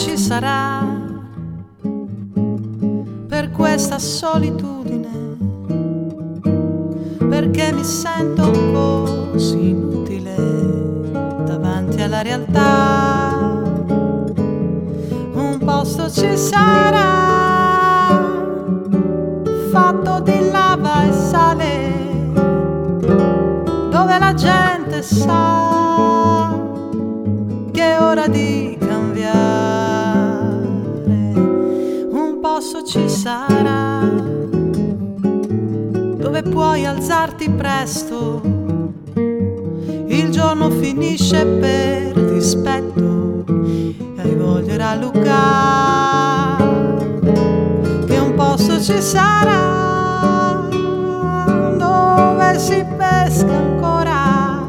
ci sarà per questa solitudine, perché mi sento così inutile davanti alla realtà. Un posto ci sarà fatto di lava e sale, dove la gente sa che è ora di cambiare. Un posto ci sarà dove puoi alzarti presto, il giorno finisce per dispetto e hai voglia di rallucare. Che un posto ci sarà dove si pesca ancora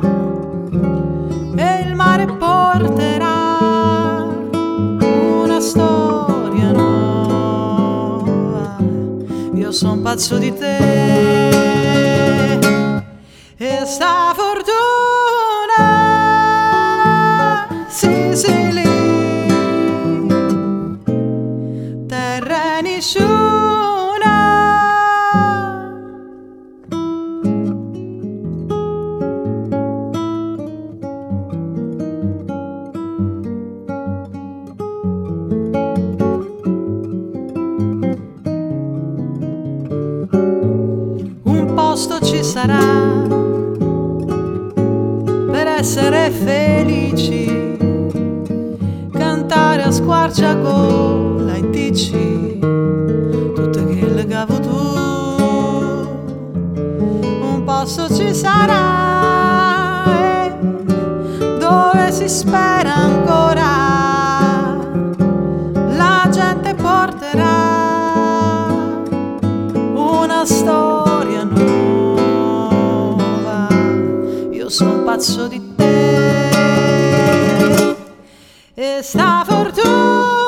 e il mare porterà una storia nuova. Io son pazzo di te e sta fortuna, sì sì lì, terra nessuna. Un posto ci sarà per essere felici, cantare a squarciagola e dici tutte che cavo tu. Un posto ci sarà dove si spera ancora, la gente porterà una storia nuova. Io sono pazzo di te e sta fortuna.